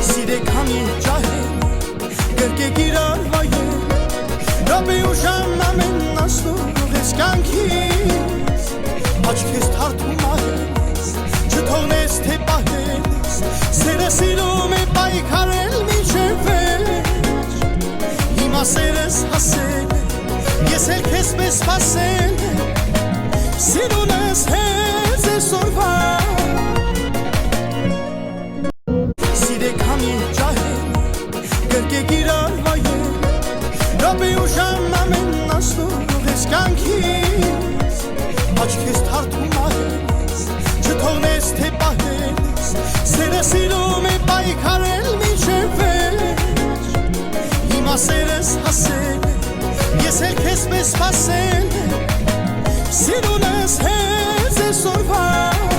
Սիրեքանի ջահել, գրկեք իրար վայել Ռաբի ու ժամ ամեն ասնող ես կյանքից Աչքես թարդում ահես, չթողնես թե պահես Սերը սիրում է պայքարել մինչև վերջ Հիմա սերս հասել է, ես էլ քեզ պես սպասել Սիրունս հեզ է սորվա Սիրեքանի ջահել, գրկեք իրար վայել Ռաբի ու ժամ ամեն ասնող ես կյանքից Աչքես թարդում ահես, չթողնես թե պահես Սերը սիրում է պայքարել մինչև վերջ Հիմա սերս հասել է, ես էլ քեզ պես սպասել Սիրունս հեզ է սորվա